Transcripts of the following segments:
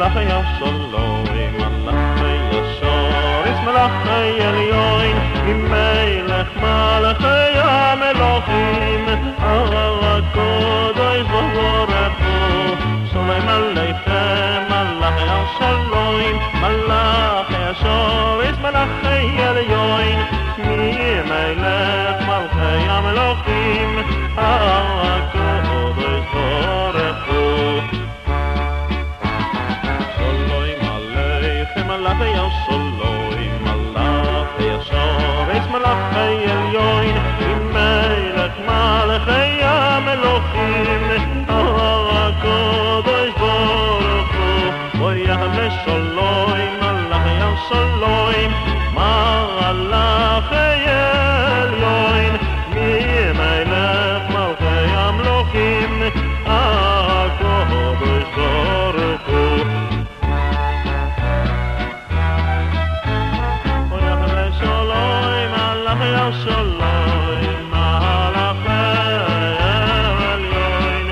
מלאכי השלום, מלאכי השור, יש מלאכי עליון, מלך מלאכי המלוכים, הקודש ברוך הוא, שלום עליכם, מלאכי השלום, מלאכי השור, יש מלאכי עליון, מלך מלאכי המלוכים, הקודש ברוך הוא. מלאכי השלום, מלאכי השור, יש מלאכי עליון, מלך מלאכי המלוכים, הקודש ברוך הוא, ויחם לשלום, מלאכי השלום, מלאכי עליון, מלך מלאכי המלוכים, הקודש ברוך הוא. Shalom, Malachei Elyon,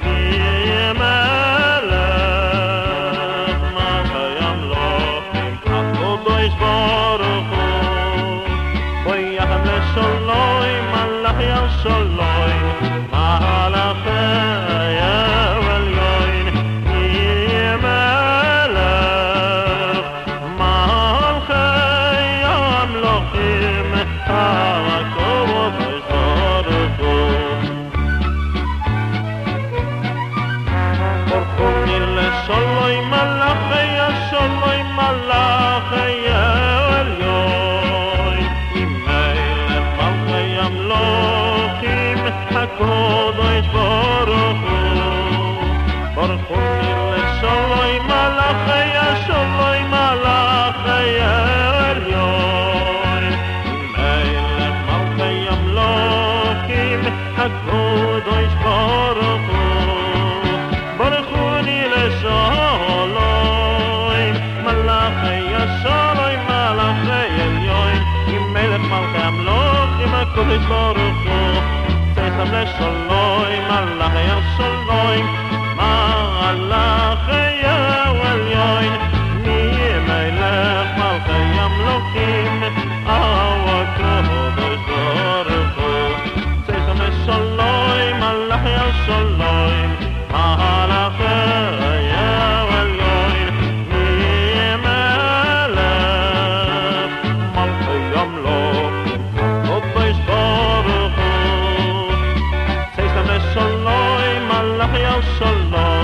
Melech Malchei Amlochim, HaKadosh Baruch Hu. Voyachem leshalom, Malachei Shalom, Malachei Elyon, Melech Malchei Amlochim, הקודש ברוך הוא. ברכוני לשלום, מלאכי השלום, מלאכי העליון, מלך מלכי המלוכים, הקודש ברוך הוא. ברכוני לשלום, מלאכי השלום, מלאכי העליון, הקודש ברוך הוא. ברכוני לשלום, מלאכי השלום, מלאכי עליון, מלך מלכי המלוכים, הקודש ברוך הוא. צריכם לשלום, מלאכי השלום, מלאכי העליון, מלך מלכי המלוכים, הקודש ברוך הוא. Shalom, Malachei Shalom, Malachei Elyon, Melech Malchei Amlochim, HaKadosh Baruch Hu. Say Shalom, Malachei Shalom.